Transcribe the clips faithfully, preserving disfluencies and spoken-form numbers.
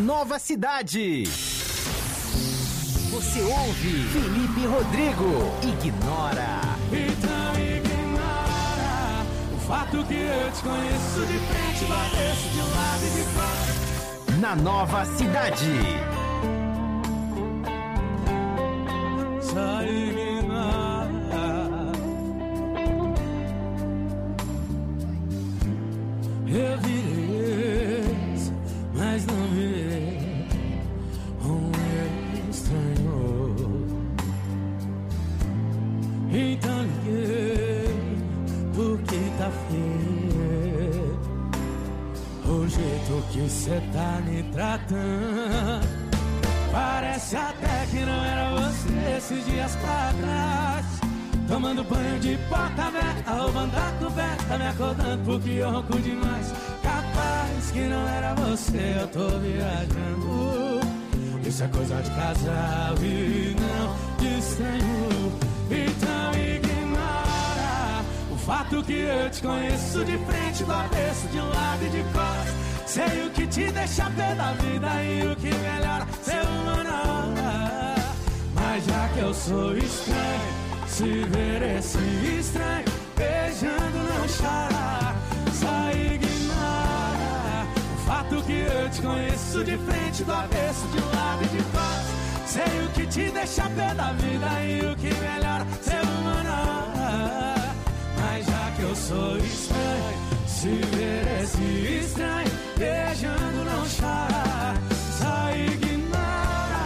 Nova Cidade. Você ouve Felipe Rodrigo. Ignora. Então ignora o fato que eu te conheço de frente, balanço de um lado e de fora. Na Nova Cidade. Só ignora. Eu virei ex, mas não virei um estranho. Então liguei, porque tá feio o jeito que cê tá me tratando. Parece até que não era você esses dias pra trás. Tomando banho de porta aberta, roubando a coberta, me acordando porque eu ronco demais. Capaz que não era você, eu tô viajando. Isso é coisa de casal e não de estranho. Então ignora o fato que eu te conheço de frente, do avesso, de um lado e de costas. Sei o que te deixa pé da vida e o que melhora ser uma na hora. Mas já que eu sou estranho, se ver esse estranho beijando não chora. Só ignora o fato que eu te conheço de frente, do avesso, de um lado e de costas. Sei o que te deixa pé da vida e o que melhora ser uma na hora. Mas já que eu sou estranho, se ver esse estranho beijando não chora. Só ignora.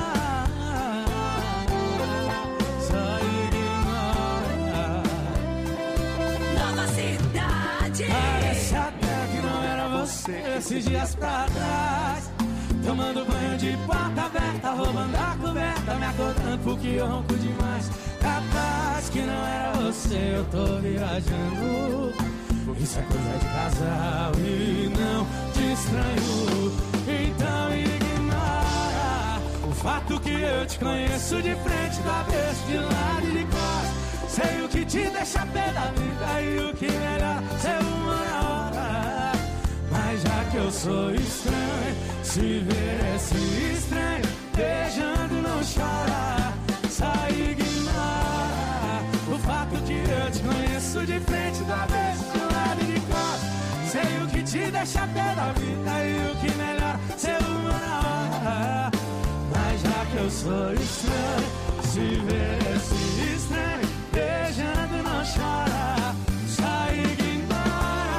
Só ignora. Nova Cidade. Parece até que não era você esses dias pra trás. Tomando banho de porta aberta, roubando a coberta, me acordando porque eu ronco demais. Capaz que não era você, eu tô viajando. Isso é coisa de casal e não de estranho. Então ignora o fato que eu te conheço de frente, do avesso, de lado e de costas. Sei o que te deixa pé da vida e o que melhor ser uma na hora. Mas já que eu sou estranho, se ver esse estranho beijando não chora. Só ignora o fato que eu te conheço de frente, do avesso, de lado e de costas. Sei o que te deixa pé da vida e o que melhor ser uma na hora. Mas já que eu sou estranho, se ver esse estranho beijando não chora. Só ignora.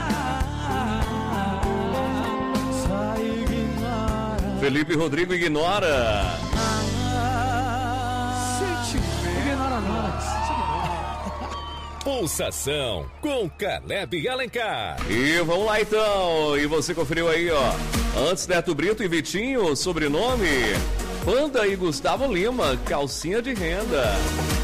Só ignora. Felipe Rodrigo ignora. Ignora nós. Pulsação com Caleb Alencar. E vamos lá então. E você conferiu aí, ó. Antes Neto Brito e Vitinho, sobrenome Panda e Gustavo Lima, calcinha de renda.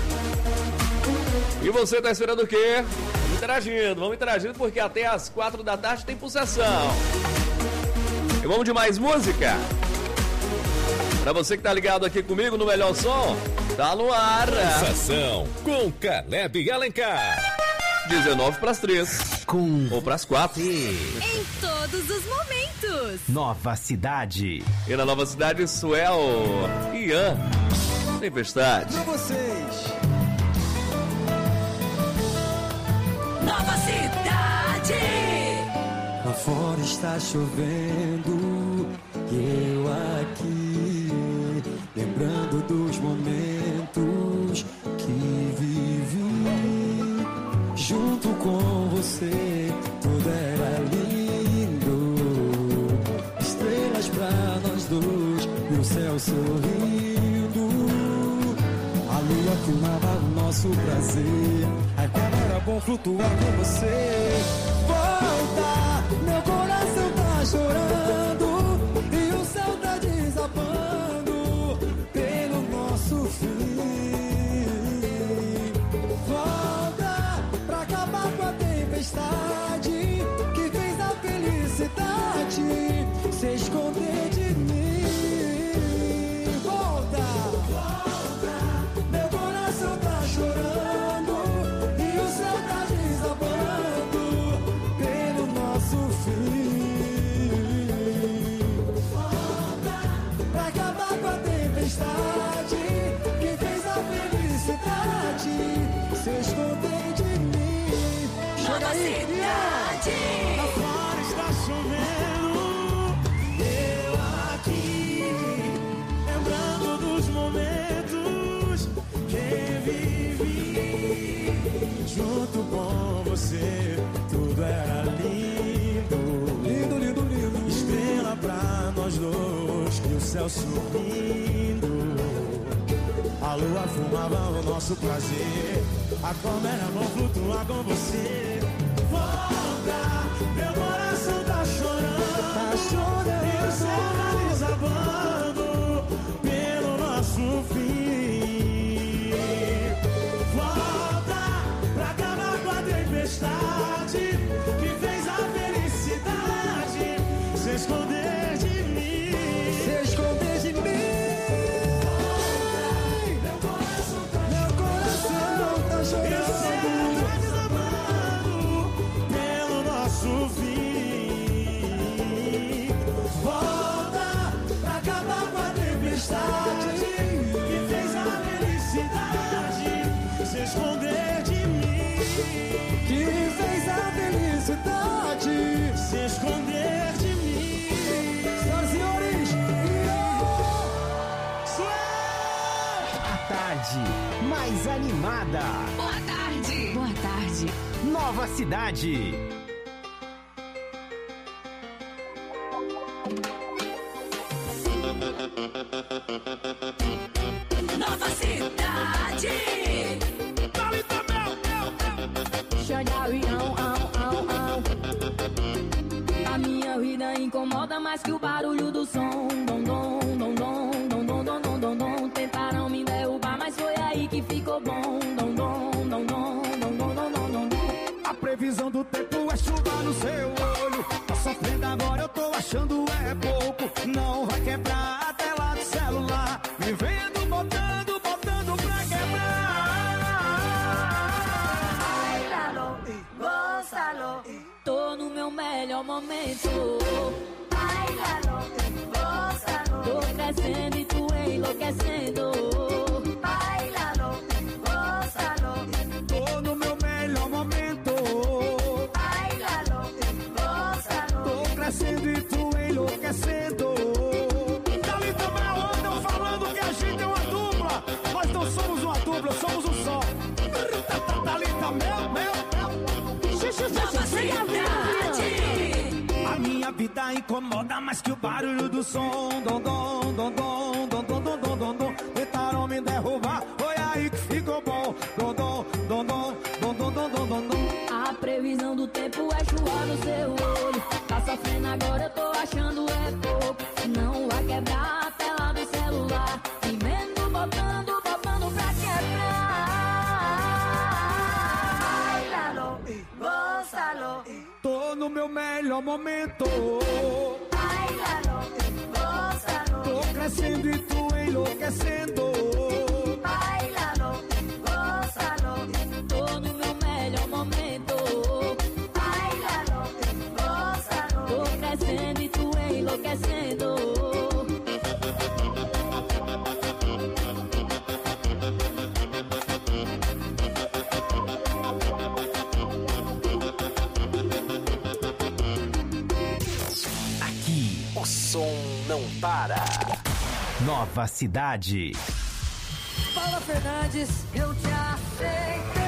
E você tá esperando o quê? Vamos interagindo, vamos interagindo porque até as quatro da tarde tem pulsação. E vamos de mais música? Pra você que tá ligado aqui comigo no Melhor Som, tá no ar. Pulsação com Caleb Alencar. dezenove pras três. Com Ou pras quatro. Em todos os momentos. Nova Cidade. E na Nova Cidade, Suel, Ian, Tempestade. Pra vocês. Nova Cidade. Lá fora está chovendo e eu aqui, lembrando dos momentos que vivi. Junto com você, tudo era lindo. Estrelas pra nós dois e o céu sorrindo. A lua filmava o nosso prazer. Ai, como era bom flutuar com você. Volta, meu coração tá chorando e o céu tá desabando pelo nosso fim. Volta pra acabar com a tempestade que fez a felicidade se esconder de mim. Volta, volta, meu coração tá chorando e o céu tá desabando pelo nosso fim. tempestade que fez a felicidade se esconder de mim. Nova Cidade. Lá fora está chovendo, eu aqui, lembrando dos momentos que vivi. Junto com você, tudo era lindo. Lindo, lindo, lindo. Estrela pra nós dois, que o céu subindo. A lua fumava o nosso prazer, a como era bom flutuar com você. Volta, meu coração tá chorando, tá chorando. E o céu tá desabando pelo nosso fim. Volta pra acabar com a tempestade que fez a felicidade se esconder de mim. Se esconder de mim. Que fez a felicidade se esconder de mim. Que fez a felicidade se esconder de mim. Senhoras e senhores, A tarde mais animada. Boa tarde. Boa tarde. Nova Cidade. Nova Cidade. A minha vida incomoda mais que o barulho do som. Dom, dom, dom, dom, dom, dom, dom, dom, dom, dom. Tentaram me derrubar, mas foi aí que ficou bom. Dom, dom, dom, dom, dom, dom, dom, dom, dom. a previsão do tempo é chuva no seu olho. Tá sofrendo agora, eu tô achando é pouco. Não vai quebrar a tela do celular, me vendo botando, botando pra quebrar. Bailalo, gózalo. Tô no meu melhor momento. Bailalo, gózalo. Tô crescendo e tu enlouquecendo. Bailalo, gózalo. Tô no meu melhor momento. Bailalo, gózalo. Tô crescendo e tu enlouquecendo. Dali também andam falando que a gente é uma dupla. Nós não somos uma dupla, somos um só. Dali também, meu, meu. Nova Cidade. A minha vida incomoda mais que o barulho do som. Dom, dom, dom, dom, dom, dom, dom, dom, dom, dom. Tentaram me derrubar, foi aí que ficou bom. Dom, dom, dom, dom, dom, dom, dom, dom, dom, dom. A previsão do tempo é chuva no seu olho. Tá sofrendo agora, eu tô achando é pouco. Não vai quebrar a tela do celular. Me vendo botando, botando pra quebrar. Bailalo, gózalo. Tô no meu melhor momento. Bailalo, gózalo. Tô crescendo e tu enlouquecendo. Bailalo, gózalo. Tô no meu melhor momento. Bailalo, gózalo. Tô crescendo e tu enlouquecendo. Aqui o som não para. Nova Cidade. Paula Fernandes, eu te aceitei.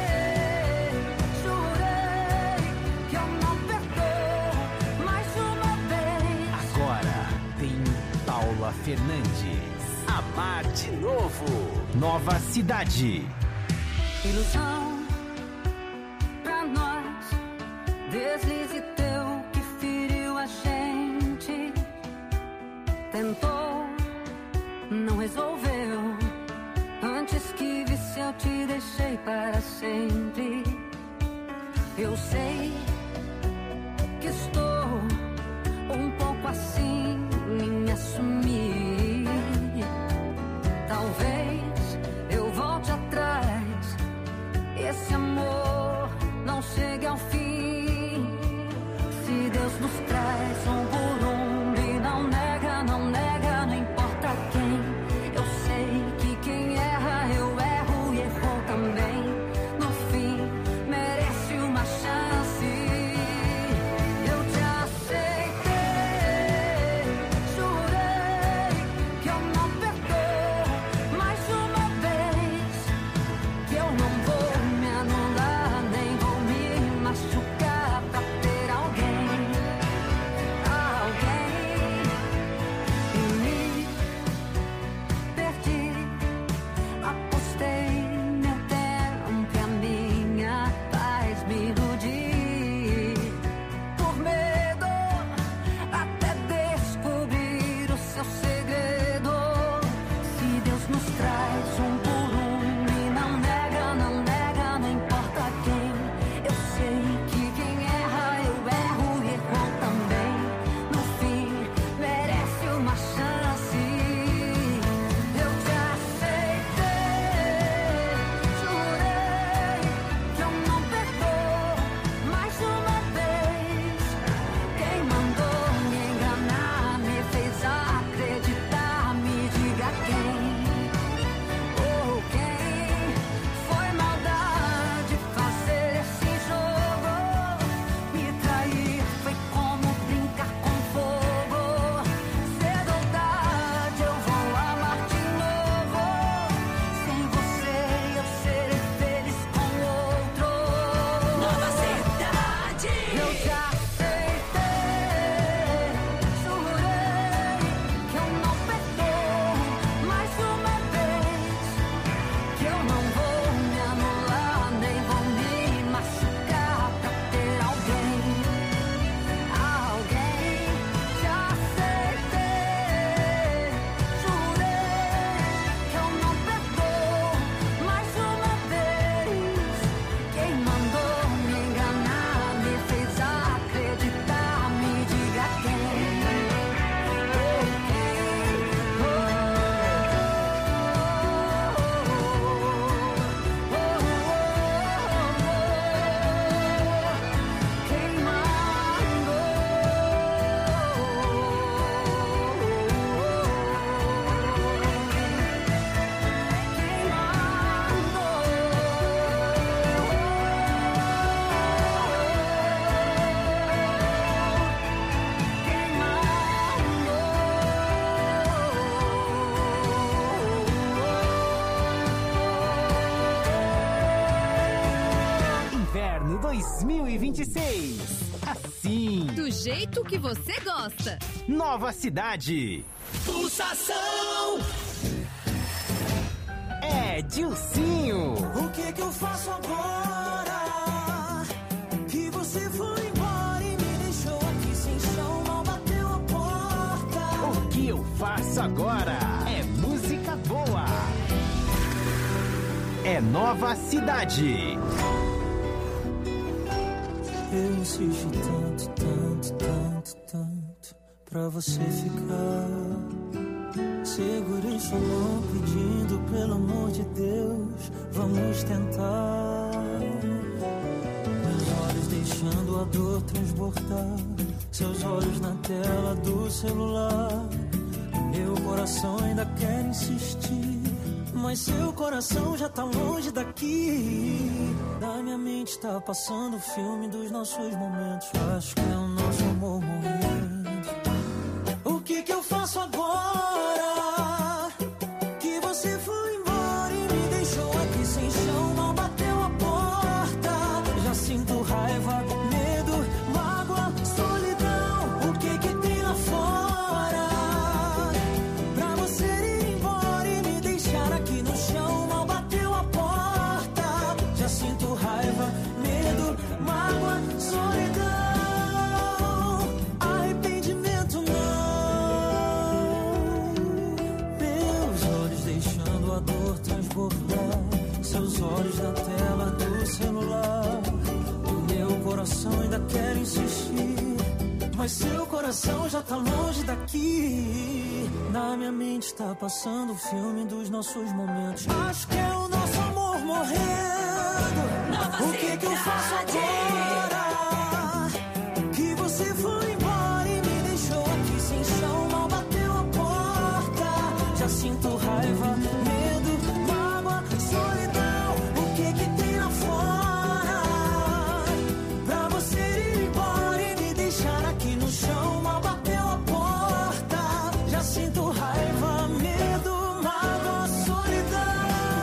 Jurei que eu não perdoo mais uma vez. Agora tem Paula Fernandes. Amar de novo. Nova Cidade. Ilusão pra nós, deslize teu que feriu a gente. Tentou, não resolveu. Antes que visse eu te deixei para sempre. Eu sei que estou um pouco assim em me assumir. Talvez eu volte atrás, esse amor não chegue ao fim. Se Deus nos traz um por um e não nega, não nega, dois mil e vinte e seis. Assim. Do jeito que você gosta. Nova Cidade. Pulsação. É Dilcinho. O que que eu faço agora? Que você foi embora e me deixou aqui sem chão, mal bateu a porta. O que eu faço agora? É música boa. É Nova Cidade. Eu insisto tanto, tanto, tanto, tanto pra você ficar. Segurei sua mão pedindo, pelo amor de Deus, vamos tentar. Meus olhos deixando a dor transbordar, seus olhos na tela do celular. Meu coração ainda quer insistir, mas seu coração já tá longe daqui. Da minha mente tá passando o filme dos nossos momentos. Acho que é o nosso amor morrendo. O que que eu faço agora? Que você foi embora e me deixou aqui sem chão, mal bateu a porta. Já sinto raiva, medo, mágoa, solidão. O que que tem lá fora? Pra você ir embora e me deixar aqui no chão, mal bateu a porta. Já sinto raiva, medo, mágoa, solidão. Arrependimento não. Meus olhos deixando a dor transbordar, seus olhos na tela do celular. O meu coração ainda quer insistir, mas seu coração já tá longe daqui. Na minha mente tá passando o filme dos nossos momentos. Acho que é o nosso amor morrendo. O que que eu faço agora? Que você foi embora e me deixou aqui sem chão, mal bateu a porta. Já sinto raiva, medo, mágoa, solidão. O que que tem lá fora? Pra você ir embora e me deixar aqui no chão, mal bateu a porta. Já sinto raiva, medo, mágoa, solidão.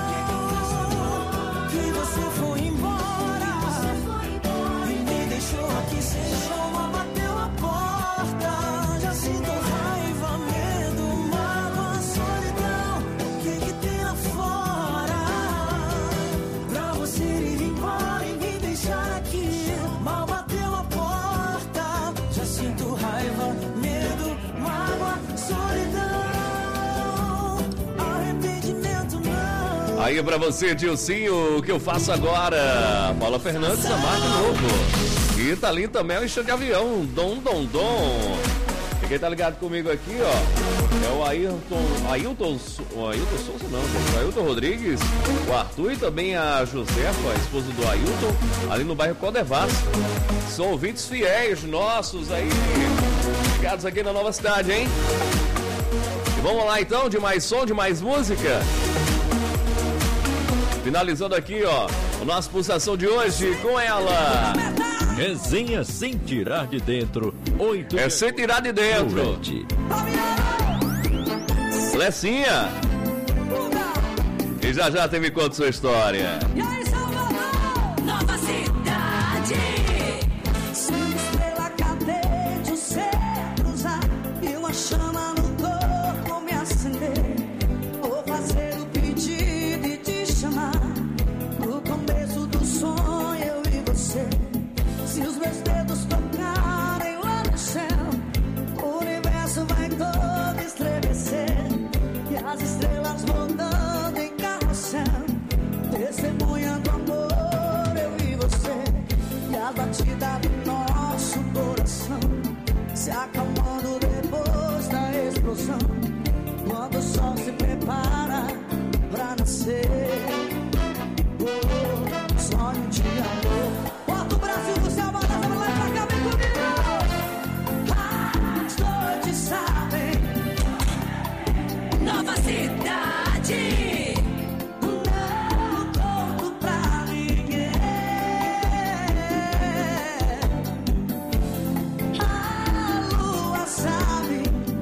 Que você foi embora e me deixou aqui sem chão, mal bateu a porta. Já sinto raiva, medo, mágoa, solidão. O que que tem lá fora? Pra você ir embora e me deixar aqui, mal bateu a porta. Já sinto raiva, medo, mágoa, solidão. Arrependimento não. Aí pra você, Dilcinho, o que eu faço agora? Paula Fernandes, a marca novo. E tá ali também o enxame de avião, Dom Dom Dom. E quem tá ligado comigo aqui, ó, é o Ailton, Ailton, o Ailton Souza não, gente, o Ailton Rodrigues, o Arthur e também a Josefa, a esposa do Ailton, ali no bairro Codevas. São ouvintes fiéis nossos aí, ligados aqui na Nova Cidade, hein? E vamos lá então, de mais som, de mais música. Finalizando aqui, ó, a nossa pulsação de hoje com ela. Resenha sem tirar de dentro. Oito É sem tirar de dentro. Lecinha. E já já tem me conta sua história. E aí, Salvador? Nova Cidade. Se uma estrela cadente o céu cruzar e uma chama no corpo me acender, vou fazer o pedido e te chamar. No começo do sonho eu e você. Se os meus dedos tocarem lá no céu, o universo vai todo estremecer. E as estrelas rodando em carrossel, testemunhando amor, eu e você. E a batida do nosso coração se acalmando depois da explosão, quando o sol se prepara pra nascer. Oh, sonho de amor. Bota o Brasil no céu, bota pra lá e pra cá, vem comigo. As noites sabem. Nova Cidade. Não conto pra ninguém. A lua sabe.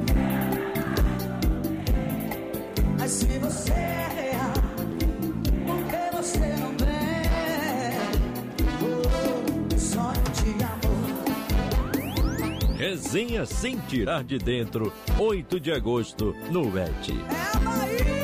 Mas se você é real, por que você não vem? Oh, Resenha sem tirar de dentro, oito de agosto, no Et. É a Bahia!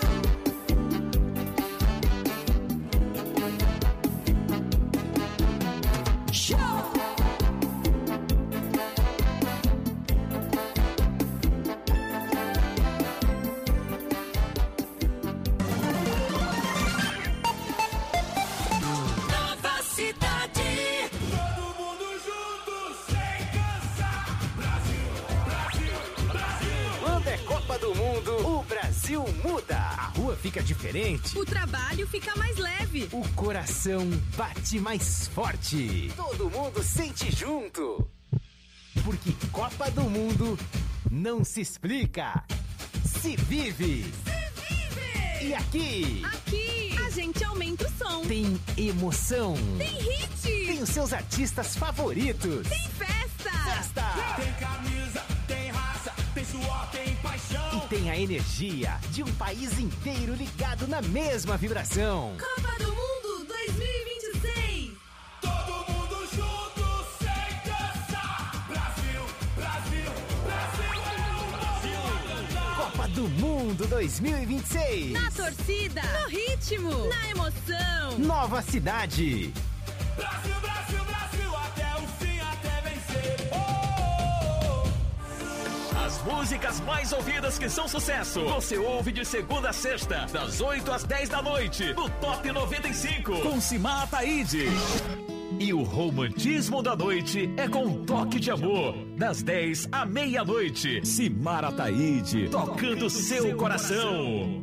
Muda, a rua fica diferente, o trabalho fica mais leve, o coração bate mais forte, todo mundo sente junto, porque Copa do Mundo não se explica, se vive. Se vive! E aqui? Aqui a gente aumenta o som. Tem emoção. Tem hit. Tem os seus artistas favoritos. Tem festa. Festa. Tem camisa, tem raça, tem suor, tem paixão. E tem a energia de um país inteiro ligado na mesma vibração. Copa do Mundo dois mil e vinte e seis. Todo mundo junto, sem dançar. Brasil, Brasil, Brasil, Brasil. Copa do Mundo dois mil e vinte e seis. Na torcida, no ritmo, na emoção. Nova cidade. Brasil, Brasil, Brasil, até o fim, até vencer. Oh! As músicas mais ouvidas que são sucesso, você ouve de segunda a sexta, das oito às dez da noite, no Top noventa e cinco, com Simar Ataíde. E o romantismo da noite é com um toque de amor, das dez à meia-noite. Simar Ataíde, tocando seu coração.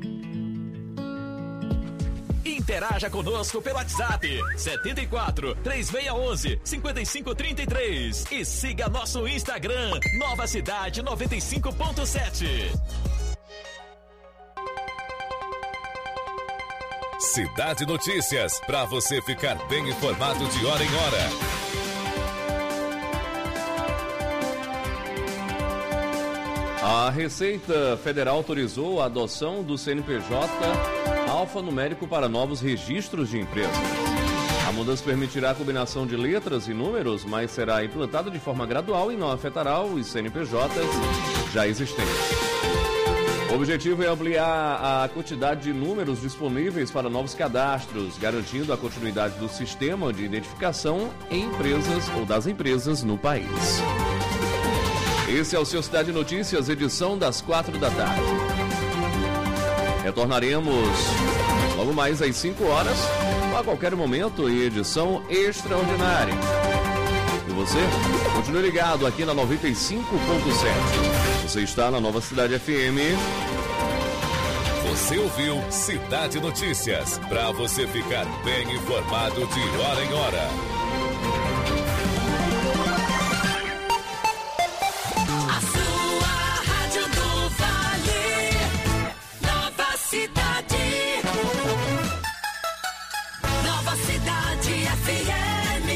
Interaja conosco pelo WhatsApp setenta e quatro, três seis um um, cinco cinco três três e siga nosso Instagram Nova Cidade noventa e cinco ponto sete. Cidade Notícias, para você ficar bem informado de hora em hora. A Receita Federal autorizou a adoção do C N P J alfanumérico para novos registros de empresas. A mudança permitirá a combinação de letras e números, mas será implantada de forma gradual e não afetará os C N P Js já existentes. O objetivo é ampliar a quantidade de números disponíveis para novos cadastros, garantindo a continuidade do sistema de identificação em empresas ou das empresas no país. Esse é o seu Cidade Notícias, edição das quatro da tarde. Retornaremos logo mais às cinco horas, ou a qualquer momento, em edição extraordinária. E você, continue ligado aqui na noventa e cinco ponto sete. Você está na Nova Cidade F M. Você ouviu Cidade Notícias, para você ficar bem informado de hora em hora. A sua Rádio do Vale, Nova Cidade, Nova Cidade F M.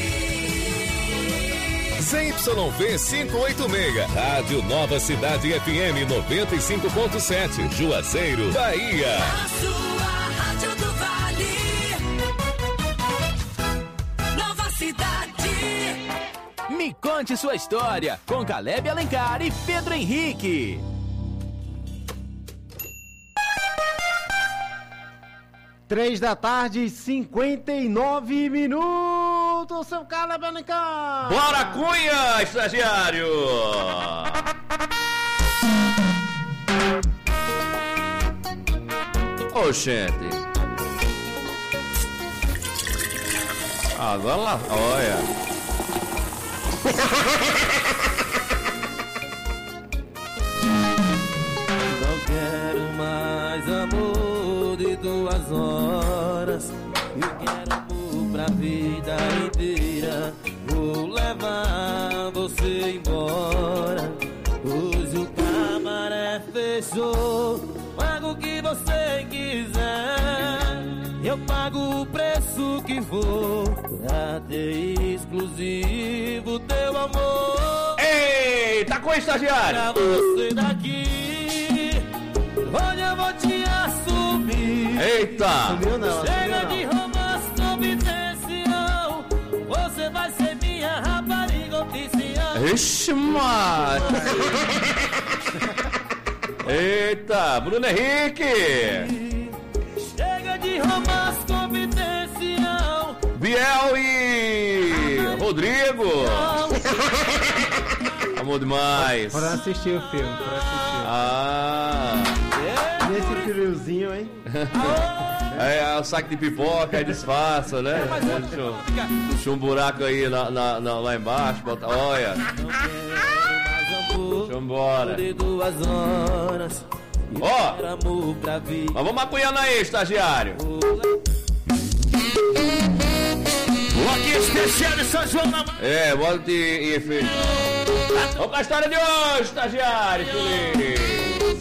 Z Y V quinhentos e oitenta e seis, Rádio Nova Cidade F M noventa e cinco ponto sete, Juazeiro, Bahia. A sua Rádio do Vale, Nova Cidade. Me conte sua história com Caleb Alencar e Pedro Henrique. Três da tarde, cinquenta e nove minutos, seu Caleb Alencar. Bora, Cunha, estagiário! Ô, gente. Agora lá, olha. Não quero mais amor de duas horas. Eu quero amor pra vida inteira. Vou levar você embora. Hoje o cabaré fechou. Paga o que você quiser. Eu pago o preço que for pra ter exclusivo teu amor. Ei, tá com o estagiário? Pra você daqui, hoje eu vou te assumir. Eita! Sumiu não, Chega sumiu de não. romance, obsessão. Você vai ser minha rapariga oficial. Ixi, mano. Eita, Bruno Henrique. Chega de romance confidencial. Biel e Rodrigo. Amor demais. Pra assistir o filme, pra assistir. Ah. Nesse friozinho, hein? É, o saco de pipoca, aí disfarça, né? Deixa, deixa um buraco aí na, na, na, lá embaixo, bota, olha. Deixa eu embora. Ó, oh, mas vamos apoiando aí, estagiário. Aqui especial de São João na mão. É, bota e efeito. Vamos pra história de hoje, estagiário, Felipe.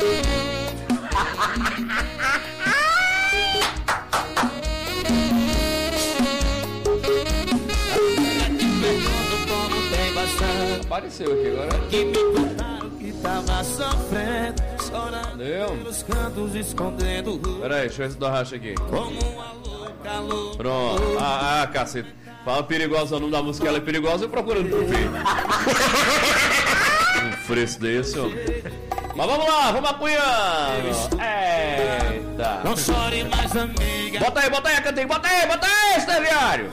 Apareceu aqui agora. Que me contaram que tava sofrendo, chorando Deu? pelos cantos, escondendo. Pera aí, deixa eu ver se dá racha aqui. Como uma louca, louca. Pronto. Ah, ah, cacete. Fala perigosa, o nome da música ela é perigosa, eu procurando por ver. Um fresco desse, ó. Mas vamos lá, vamos apoiando. Eita. Não chore mais, amiga. Bota aí, bota aí, cantinho, bota aí, bota aí, estagiário.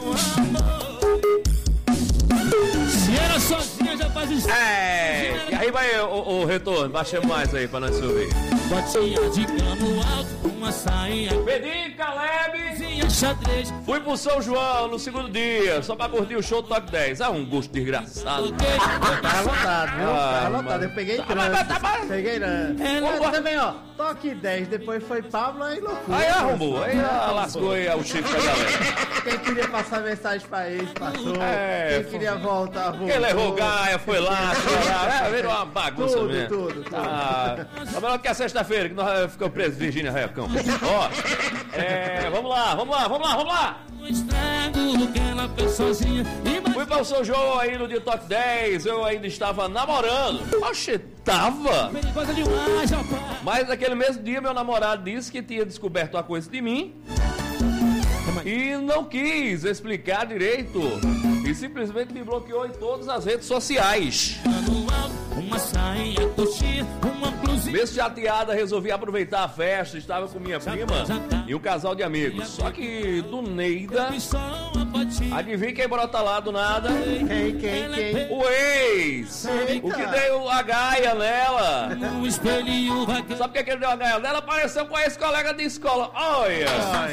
Se era sozinha, já faz isso. É, e aí vai o, o retorno, baixa mais aí pra nós subir. Botinha de cano alto, uma sainha. Pedinho, Caleb. Xadrez. Fui pro São João no segundo dia, só pra curtir o show do Top dez. Ah, um gosto desgraçado. Tava lotado, viu? Ah, Tava lotado, mano. eu peguei Tá, trânsito. mas tá, mas- Peguei trânsito. É, Mas mas- também, ó, toque dez, depois foi Pablo, aí loucura. Aí arrumou, aí ah, lascou aí o chifre da galera. Quem queria passar mensagem pra eles, passou. É, Quem foi- queria voltar, voltou. Quem levou Gaia, foi lá, chorar, é, virou uma bagunça Tudo, mesmo. tudo, tudo. Ah, tá melhor que a sexta-feira, que nós ficamos presos, Virgínia Recão. Ó, é, vamos lá, vamos lá, vamos lá, vamos lá. No estrago que ela fez sozinha. Fui para o São João aí no dia Top dez, eu ainda estava namorando. Oxe, tava? Coisa demais, rapaz. Mas naquele mesmo dia meu namorado disse que tinha descoberto uma coisa de mim e não quis explicar direito e simplesmente me bloqueou em todas as redes sociais. Uma sainha, coxinha, uma blusinha. Mesmo chateada, resolvi aproveitar a festa, estava com minha prima e um casal de amigos. Só que do Neida, adivinha quem brota lá do nada? Quem, quem, quem? O ex! Eita. O que deu a gaia nela. Um espelhinho vai. Sabe por que que ele deu a gaia nela? Apareceu com a ex-colega de escola. Olha!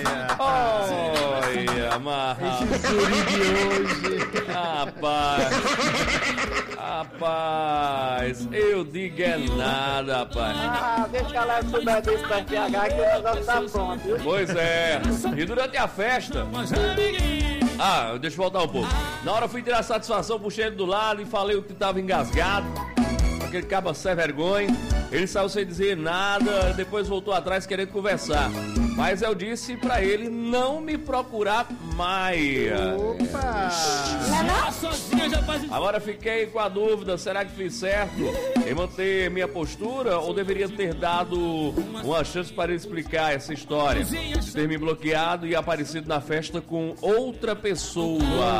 Olha. Olha, amarra. Esse guri de hoje. Rapaz. Rapaz. Eu digo é nada, rapaz. Ah, deixa ela souber disso da P H que o negócio tá pronto, viu? Pois é. E durante a festa... Ah, deixa eu voltar um pouco. Na hora eu fui tirar satisfação, puxei ele do lado e falei o que tava engasgado. Aquele caba sem vergonha. Ele saiu sem dizer nada, depois voltou atrás querendo conversar. Mas eu disse pra ele não me procurar mais. Opa! Agora fiquei com a dúvida, será que fiz certo em manter minha postura ou deveria ter dado uma chance para ele explicar essa história? De ter me bloqueado e aparecido na festa com outra pessoa.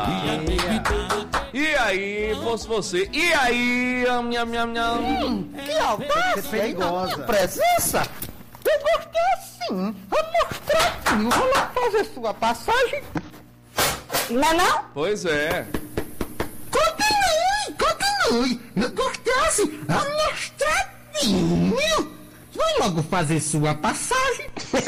E aí, fosse você? E aí, minha, minha, minha... Que audácia aí na minha presença? Eu gostei assim, amostradinho. Vou lá fazer sua passagem. Não é não? Pois é. Continue, continue. Eu gostei assim, amostradinho. Vai logo fazer sua passagem.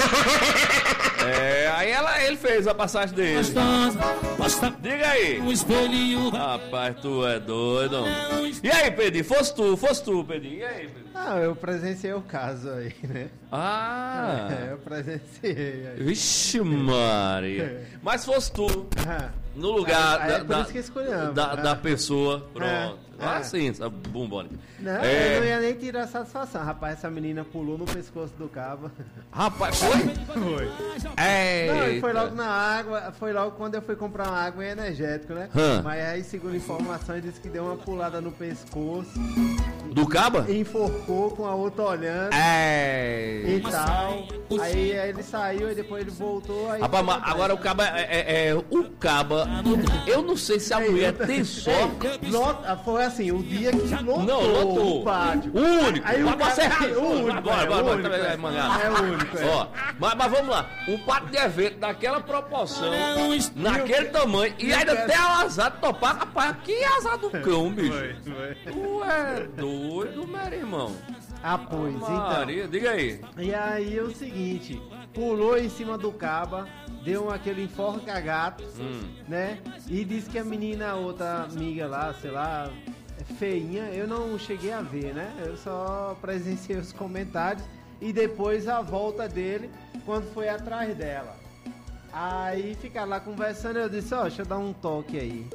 É, aí ela, ele fez a passagem dele. Diga aí. Um espelhinho. Rapaz, tu é doido. E aí, Pedrinho? Fosse tu, fosse tu, Pedrinho. E aí, Pedrinho? Ah, eu presenciei o caso aí, né? Ah. É, eu presenciei aí. Vixe, Maria. Mas fosse tu, Ah, no lugar aí- aí da, é por da, isso que escolhemos, da, né? da pessoa, pronto. É, Ah, é. sim, sabe, bumbone. Não, É. eu não ia nem tirar satisfação. Rapaz, essa menina pulou no pescoço do cabo. Rapaz, foi? Foi. Eita. Não, e foi logo na água, foi logo quando eu fui comprar uma água em energético, né? Hã. Mas aí, segundo informações, disse que deu uma pulada no pescoço. Do caba? Enforcou trocou com a outra olhando. É. E tal. Aí, aí ele saiu e depois ele voltou. Aí Rapaz, mas agora o caba é, é, é, o caba. Eu não sei se a mulher tem sorte. Lota, foi assim, o dia que lotou. Não, lotou. O pátio. O único. Aí o Vai cara, ser o único. Bora, é, bora, o bora, único, é, é. é, É o único, é. Ó, mas, mas vamos lá. Um pátio de evento daquela proporção, naquele tamanho, e ainda tem o azar de topar, rapaz. Que azar do cão, bicho. Foi, foi. Tu é doido, meu irmão. Ah, pois, Maria, então. diga aí. E aí é o seguinte, pulou em cima do caba, deu aquele enforca gato, Hum. né? E disse que a menina, a outra amiga lá, sei lá, é feinha, eu não cheguei a ver, né? Eu só presenciei os comentários e depois a volta dele quando foi atrás dela. Aí ficaram lá conversando, eu disse, ó, deixa eu dar um toque aí.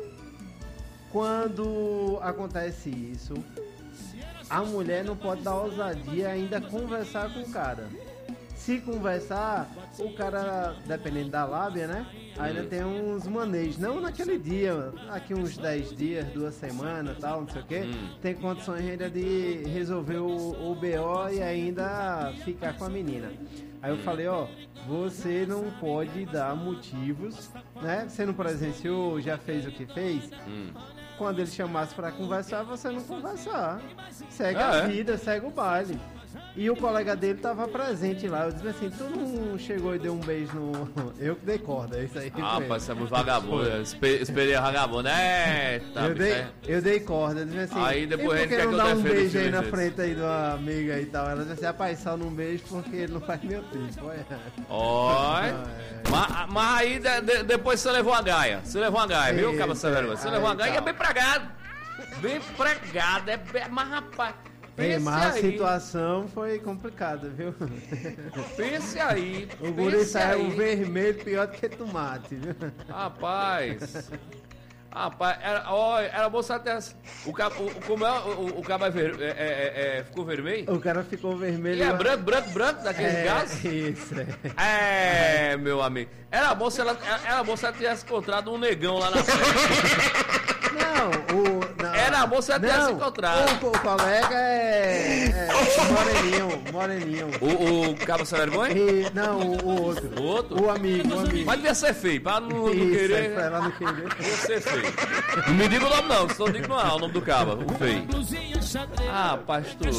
Quando acontece isso, a mulher não pode dar ousadia ainda conversar com o cara. Se conversar, o cara, dependendo da lábia, né? Ainda tem uns manejos. Não naquele dia, aqui uns dez dias, duas semanas, tal, não sei o quê. Hum. Tem condições ainda de resolver o, o B O e ainda ficar com a menina. Aí eu falei, ó, você não pode dar motivos, né? Você não presenciou, já fez o que fez. Hum. Quando ele chamasse pra conversar, você não conversar. Segue Ah, a é? vida, segue o baile. E o colega dele tava presente lá. Eu disse assim, tu não chegou e deu um beijo no... Eu que dei corda, isso aí. Ah, foi. rapaz, você é muito vagabundo. Espe- Esperei a vagabundo. É, tá, eu, bicho, dei, é. eu dei corda, eu disse assim, Aí depois e a por gente que quer não que eu dá um defenda beijo os aí filhos na desses? frente aí de uma amiga e tal? Ela disse assim, rapaz, só não beijo porque ele não faz meu tipo. Olha. Oi. Mas, mas aí de- de- depois você levou a gaia. Você levou a gaia, viu, Isso, Caba Severo? Você aí levou a gaia e é tá. bem pregado. Bem pregado. É bem... Mas, rapaz, Ei, pense mas a aí. situação foi complicada, viu? Pense aí. O guri pense saiu aí. vermelho pior do que tomate, viu? Rapaz. Rapaz, era, ó, era bom saber essa- o cabo, o, como é o, o cabo é ver, é, é, é, ficou vermelho? O cara ficou vermelho. E é branco, branco, branco daqueles É, gases? Isso, é. É, meu amigo. Era bom se ela, era bom se ela tivesse encontrado um negão lá na frente. Não, o. Não, Era bom se ela tivesse não, encontrado. O, o colega é. é moreninho, moreninho. O, o cabo sem vergonha? E, não, o, o outro. O outro? O amigo, o amigo. Mas devia ser feio, pra não, não Isso, querer. é pra ela não querer. Devia ser feio. Não me diga o nome não, senão eu digo não é o nome do cabo, o feio. Ah, pastor.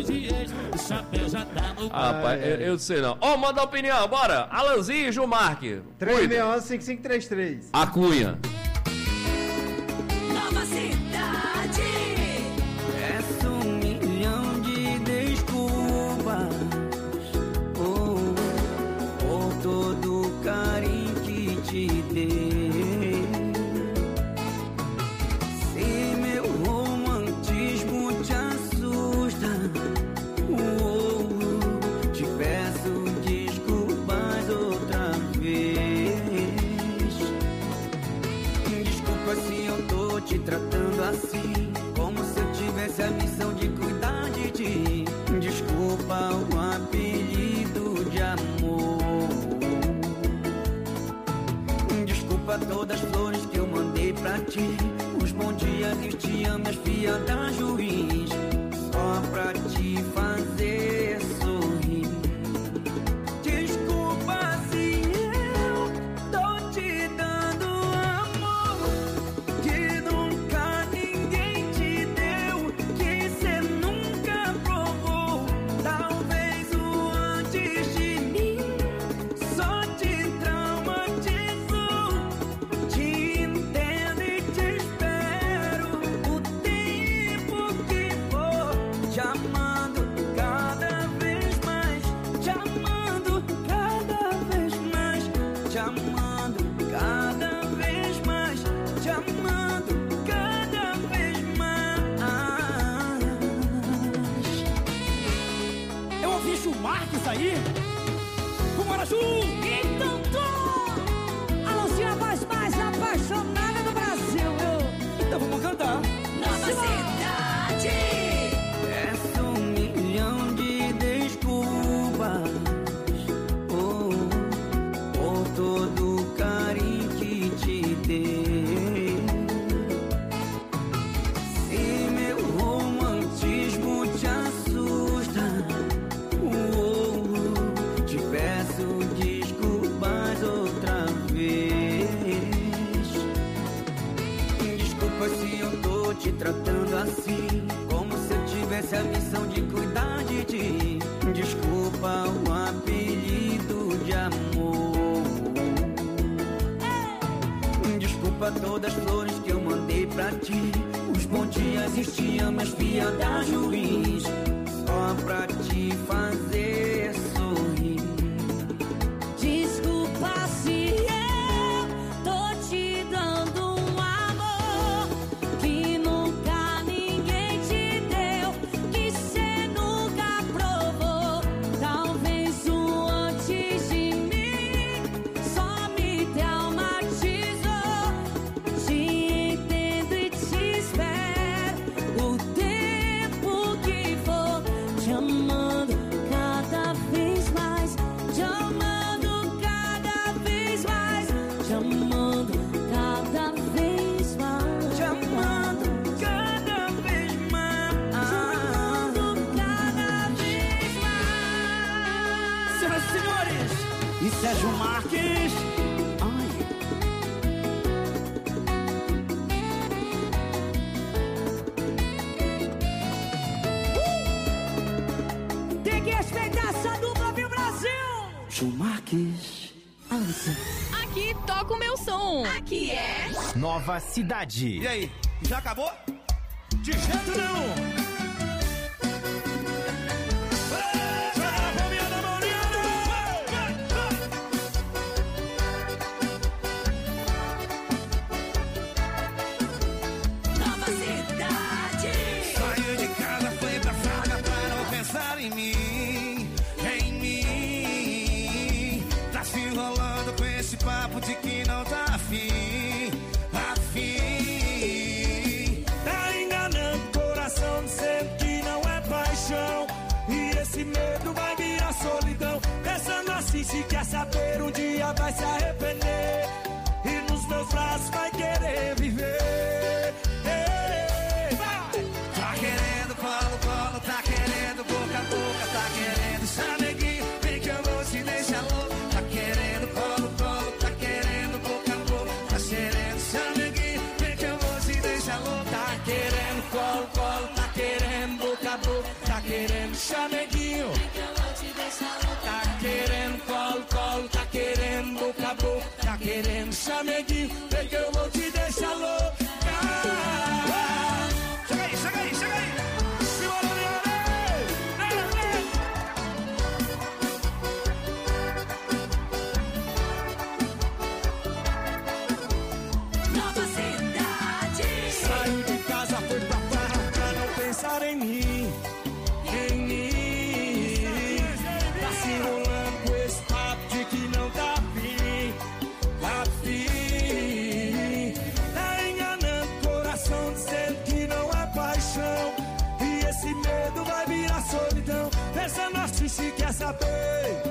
Ah, rapaz, eu, eu sei não. Ó, manda a opinião, bora. Alanzinho e Gilmarque. três Cuida. seis um, cinco cinco três três. A Cunha. Nova cidade. Peço um milhão de desculpas oh, por todo o carinho que te dei. Se meu romantismo te assusta, oh, te peço desculpas outra vez. Desculpa se eu tô te tratando assim, como se eu tivesse a missão de cuidar de ti. Desculpa o apelido de amor. Desculpa todas as flores que eu mandei pra ti, os bons dias e os te amo, as piadas ruins, só pra te fazer sorrir. Desculpa se eu tô te dando amor que nunca ninguém te deu, que cê nunca provou. Talvez o antes de mim só te traumatizou. Te entendo e te espero o tempo que for, te amando cada vez mais, te amando cada vez mais, te amando cada vez mais, te amando cada vez mais. Eu ouvi Schumacher aí? Como era Chu? Então tô a Lucinha mais mais apaixonada do Brasil, viu? Então vamos cantar. Nova cidade. Peço um milhão de desculpas oh, por todo peço desculpas outra vez. Desculpa se eu tô te tratando assim, como se eu tivesse a missão de cuidar de ti. Desculpa o apelido de amor. Desculpa todas as flores que eu mandei pra ti, os bons dias e te amo, as piadas ruins, só pra te fazer sorrir. Desculpa se eu tô te dando um amor que nunca ninguém te deu, que cê nunca provou. Talvez o antes de mim só me traumatizou. Te entendo e te espero o tempo que for, te amando cada vez mais, te amando cada vez mais, te amando cada vez mais, Te amando cada vez mais, te amando cada vez mais. Senhoras e senhores, e Sérgio Marques. Tem que respeitar essa dupla, viu, Brasil? João Marques. Alisson. Aqui toca o meu som. Aqui é Nova Cidade. E aí, já acabou? De jeito nenhum. Nova Cidade. Saiu de casa, foi pra saga pra não pensar em mim, em mim. Tá se enrolando com esse papo de que não tá afim, afim. Tá enganando o coração, dizendo que não é paixão, e esse medo vai virar solidão. Pensando assim, se quer saber, um dia vai se arrepender, e nos meus braços vai querer viver. Ei, vai! Tá querendo colo, colo, tá querendo boca a boca, tá querendo chameguinho, vem que eu vou te deixar louco. Tá querendo colo, colo, tá querendo boca a boca, tá querendo chameguinho, vem que eu vou te deixar louco. Tá querendo colo, colo, tá querendo boca a boca, tá querendo chameguinho. Tá querendo colo, colo, tá querendo boca a boca, tá querendo chameguinho, vem que eu vou te deixar louco. Chega aí, chega aí, chega aí. Nova Cidade. Saiu de casa, foi pra praia pra não pensar em mim, em mim. Tá se enrolando com esse papo de que não tá afim, afim. Tá enganando o coração, dizendo que não é paixão, e esse medo vai virar solidão. Pensando assim, se quer saber,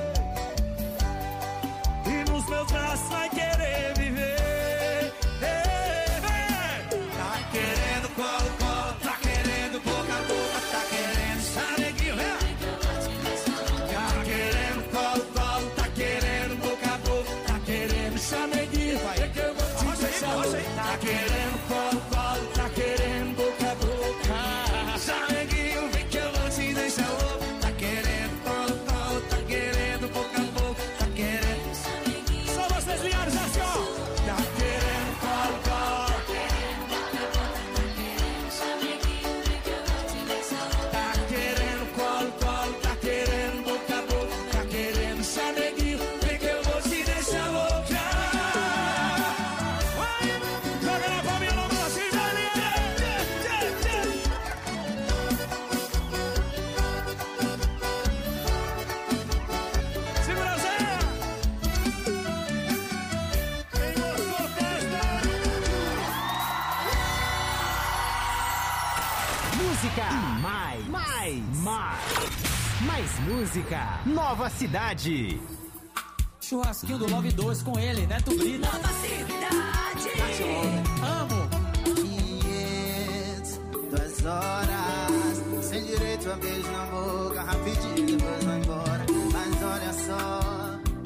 e nos meus braços vai querer viver. Ei, vem! Tá querendo colo, colo, tá querendo boca a boca, tá querendo chameguinho, vem! Tá querendo colo, colo, tá querendo boca a boca, tá querendo chameguinho, vai que eu vou te deixar louco. Tá querendo colo, colo, tá querendo boca a boca, Chameguinho, vem que eu vou te deixar louco. Tá querendo colo, colo, tá querendo boca a boca, tá querendo. só vocês ligados assim, ó. Tá querendo colo, colo, tá querendo colo, colo, tá querendo boca a boca, tá querendo chameguinho, vem que eu vou te deixar louca. Vai, joga na palminha na mão assim, vai, segura Zé. Quem gostou, festa. Música. Mais. Mais. Mais. Mais música. Nova Cidade. Churrasquinho do Love dois com ele, Neto Brito. Nova Cidade. Amo. quinhentas, duas horas, sem direito a beijo na boca, rapidinho depois vai embora. Mas olha só,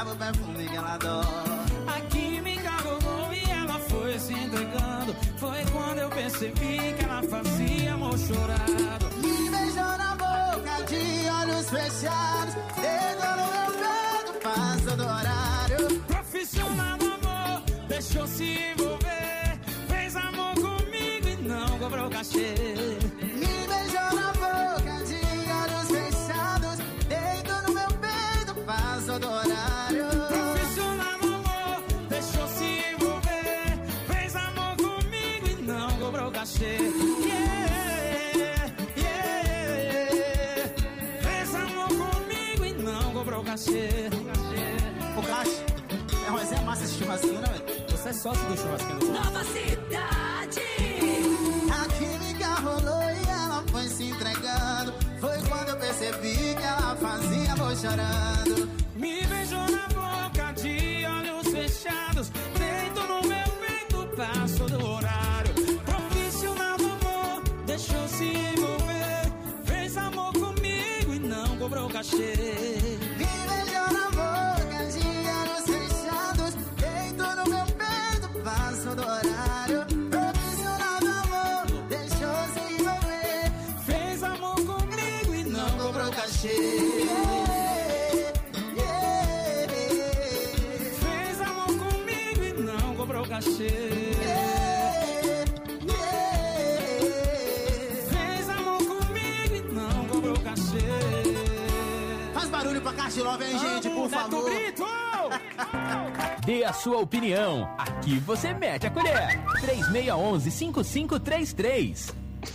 cheirava o perfume que ela adora. A química rolou e ela foi se entregando. Foi quando eu percebi que ela fazia amor chorado. Me beijou na boca de olhos fechados, dedo no meu peito, passa do horário. Profissional do amor, deixou se envolver, fez amor comigo e não cobrou cachê. Me beijou na boca de olhos fechados, dedo no meu peito, passa do horário. Profissional do amor, deixou se envolver, fez amor comigo e não cobrou cachê. Yeah, yeah, fez amor comigo e não cobrou cachê. O caixa é uma resenha massa esse churrasquinho, né, velho? Você é sócio do churrasquinho. Nova Cidade. A química rolou e ela foi se entregando. Foi quando eu percebi que ela fazia amor chorando. Me beijou na boca de olhos fechados, deito no meu peito, passou do horário. Profissional do amor, deixou se envolver, fez amor comigo e não cobrou cachê. Me beijou na boca de olhos fechados, deito no meu peito, passou do horário. Profissional do amor, deixou se envolver, fez amor comigo e não cobrou cachê. Fez amor comigo e não cobrou cachê. Fez amor comigo e não cobrou cachê. Faz barulho pra Caixa Love, hein, gente, por favor. Dê a sua opinião. Aqui você mete a colher. três seis um um, cinco cinco três três.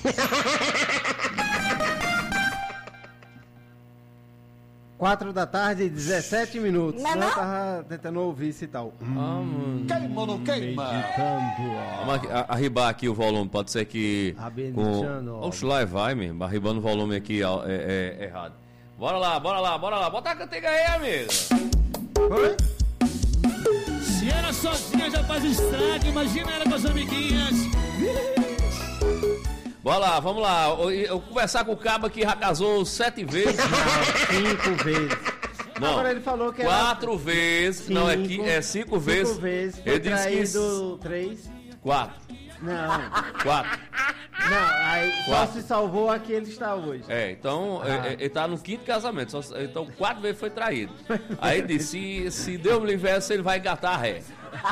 Quatro da tarde, dezessete minutos. Não é Eu não? tava tentando ouvir esse tal. Ah, mano. Queima ou não queima? Meditando. Vamos a- arribar aqui o volume, pode ser que. Rabinchando, ó. Oxe, lá vai mesmo, arribando o volume aqui ó, é, é, errado. Bora lá, bora lá, bora lá. Bota a cantiga aí, amigo. Oi? Se era sozinha já faz estrago, imagina ela com as amiguinhas. Bora lá, vamos lá. Eu, eu conversar com o cabo que já casou sete vezes. Cinco vezes. Não, Agora ele falou que era quatro vezes. Não, é, qui- é cinco vezes. Cinco vezes. Foi Ele disse que. traído três. Quatro. Não. Quatro. Não, aí só Quatro. se salvou a que ele está hoje. É, então Ah. é, é, ele tá no quinto casamento. Só- então quatro vezes foi traído. Aí ele disse: se, se Deus me livesse, ele vai engatar a ré.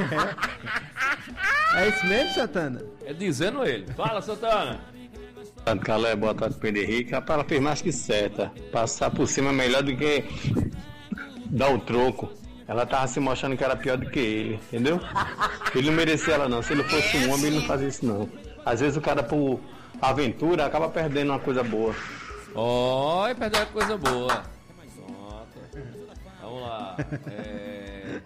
É isso mesmo, Santana? É dizendo ele. Fala, Santana. Tanto Calé, boa tarde, Pedro Henrique. Rapaz, ela fez mais que certa. Passar por cima é melhor do que dar o troco. Ela tava se mostrando que era pior do que ele, entendeu? Ele não merecia ela não. Se ele fosse um homem, ele não fazia isso não. Às vezes o cara, por aventura, acaba perdendo uma coisa boa. Ó, e perdeu uma coisa boa. Pronto. Vamos lá. É...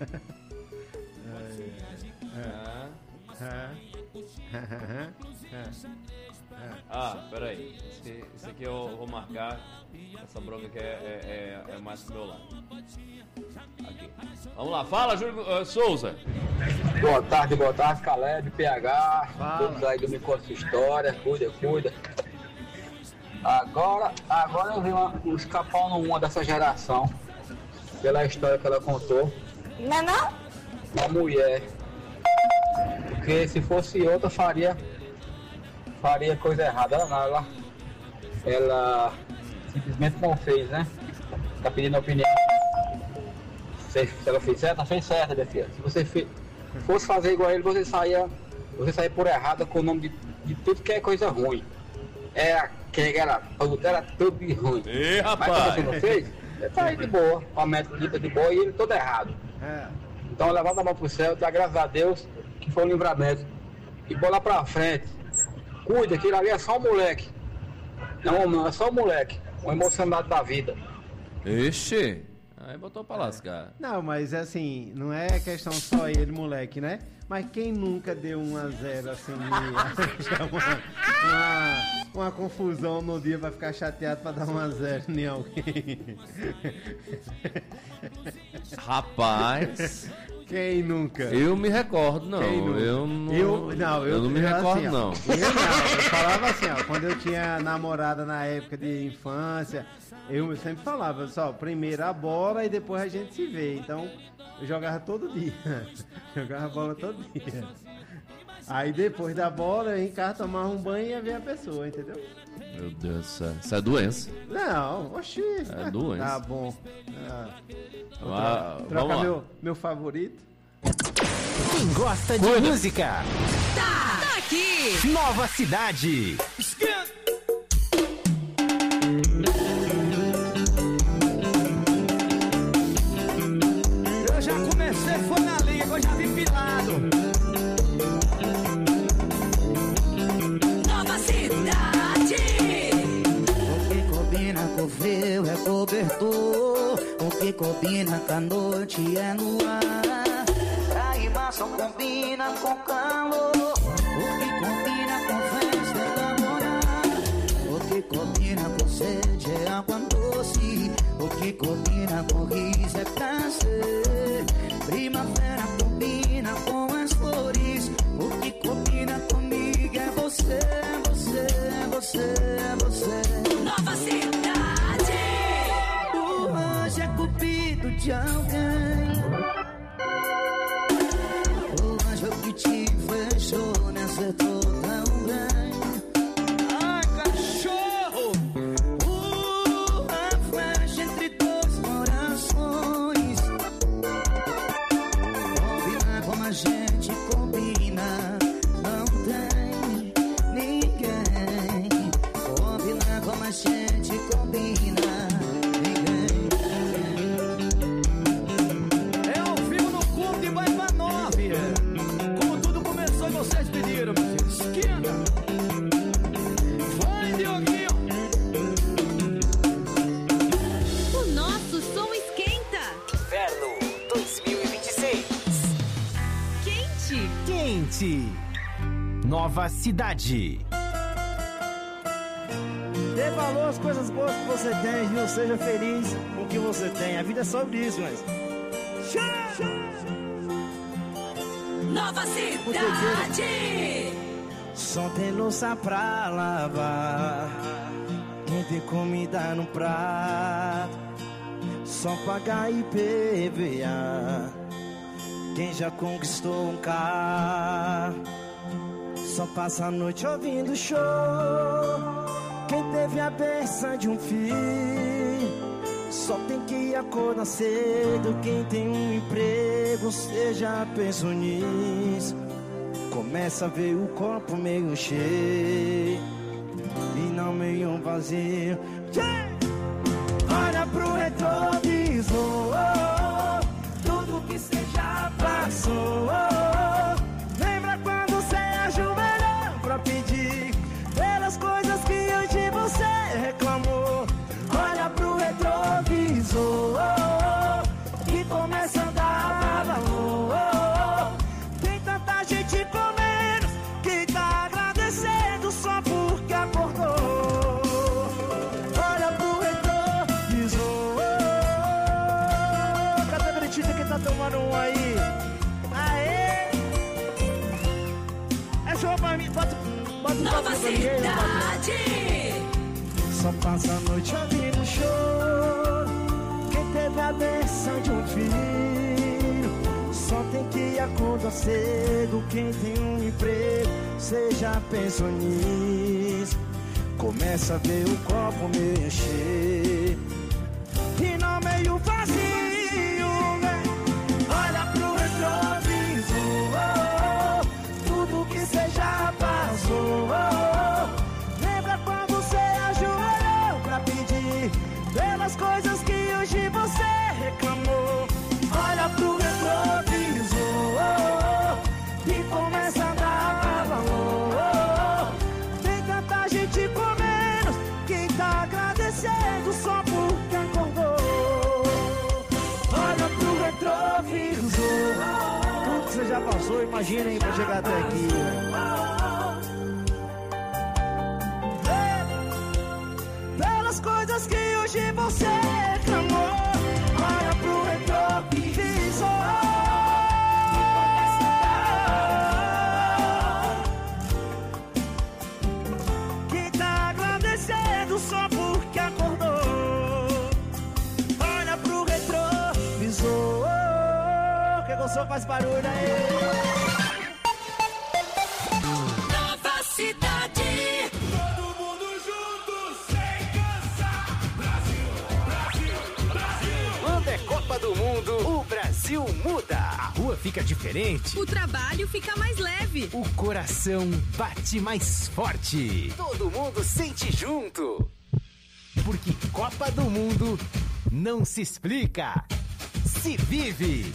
Ah, peraí. Esse, esse aqui eu vou marcar. Essa bronca aqui é, é, é, é mais pro meu lado. Aqui. Vamos lá, fala, Júlio uh, Souza. Boa tarde, boa tarde, Calé, de P H. Fala. Todos aí do Me Conta Sua História, cuida, cuida. Agora, agora eu vi uma, um escapão numa dessa geração, pela história que ela contou. Não é não? Uma mulher. Porque se fosse outra, faria, faria coisa errada. Ela não, ela, ela simplesmente não fez, né? Tá pedindo opinião. Se, se ela fez certo, ela fez certo, minha filha. Se você fe, fosse fazer igual a ele, você saía, você saía por errada com o nome de, de tudo que é coisa ruim. Era quem era tudo, era tudo de ruim. Ê, rapaz! Mas como você não fez, você tá aí de boa, com a médica dita de boa e ele todo errado. É. Então levanta a mão pro céu, dá graças a Deus que foi um livramento. E bola pra frente. Cuida, que ele ali é só um moleque. Não, não, é só um moleque. Um emocionado da vida. Ixi. Aí botou pra lascar. Não, mas assim, não é questão só ele, moleque, né? Mas quem nunca deu um a zero assim, de achar uma, uma, uma confusão no dia vai ficar chateado pra dar uma zero em alguém. Rapaz. Quem nunca? Eu me recordo, não. Eu não, eu, não, eu, eu não me eu, recordo, assim, ó, não. Eu não. Eu falava assim, ó, quando eu tinha namorada na época de infância, eu sempre falava, só, primeiro a bola e depois a gente se vê. Então, eu jogava todo dia. Jogava bola todo dia. Aí depois da bola, eu ia em casa, tomava um banho e ia ver a pessoa, entendeu? Meu Deus do céu. Isso é doença. Não, oxi. É doença. Tá bom. Ah, Ah, troca vamos lá. meu, meu favorito. Quem gosta de Cuida. música? Tá, tá aqui. Nova Cidade. Eu já comecei, foi na liga, eu já vi pilado. Nova Cidade. O que combina com frio é cobertor. O que combina com a noite é no ar. A rimação combina com calor. O que combina com festa é namorar. O que combina com sede é água doce. O que combina com riso é prazer. Primavera combina com as flores. O que combina comigo é você, você, você, você. Nova Cidade. O anjo é cupido de alguém. O anjo que te fechou, né? Acertou tão bem. Ai, cachorro! Uma flecha entre dois corações. Combina como a gente combina. Não tem ninguém. Combina como a gente combina. É ao vivo no clube de Baiva nove. Como tudo começou e vocês pediram, meu filho. Esquina. Vai, Dioguinho. O nosso som esquenta. Inverno dois mil e vinte e seis. Quente. Quente. Nova Cidade. Dê valor às coisas boas que você tem, viu? Seja feliz com o que você tem. A vida é sobre isso, mas... Nova Cidade. Só tem louça pra lavar. Quem tem comida no prato. Só pagar I P V A. Quem já conquistou um carro. Só passa a noite ouvindo show. Quem teve a benção de um filho. Só tem que acordar cedo. Quem tem um emprego, você já pensou nisso. Começa a ver o copo meio cheio e não meio vazio. Yeah! Olha pro retrovisor, tudo que você já passou. Lembra quando você ajoelhou pra pedir pelas coisas que hoje você reclamou. Olha pro retrovisor, que começa a dar valor. Tem tanta gente com menos que tá agradecendo só porque acordou. Olha pro retrovisor. Cadê a Britita que tá tomando um aí? Aê! É só pra mim, bota, bota o Nova papo no banheiro, Cidade. só passa a noite ouvindo show. Quem teve a benção de um filho, só tem que acordar cedo. Quem tem um emprego, cê já pensou nisso. Começa a ver o copo meio cheio e não meio vazio, né? Olha pro retrovisor, tudo que cê já passou. Lembra quando você ajoelhou pra pedir pelas coisas que hoje você reclamou. Olha pro retrovisor e começa a dar valor. Tem tanta gente com menos que tá agradecendo só porque acordou. Olha pro retrovisor, tudo que você já passou, imagina aí pra chegar até aqui. Ei! coisas que hoje você reclamou. Olha pro retrovisor. Quem tá agradecendo só porque acordou. Olha pro retrovisor. Que o som faz barulho aí. Nova cidade. Todo mundo junto, sem cansar. Brasil, Brasil, Brasil. Quando é Copa do Mundo, o Brasil muda. A rua fica diferente. O trabalho fica mais leve. O coração bate mais forte. Todo mundo sente junto. Porque Copa do Mundo não se explica, se vive.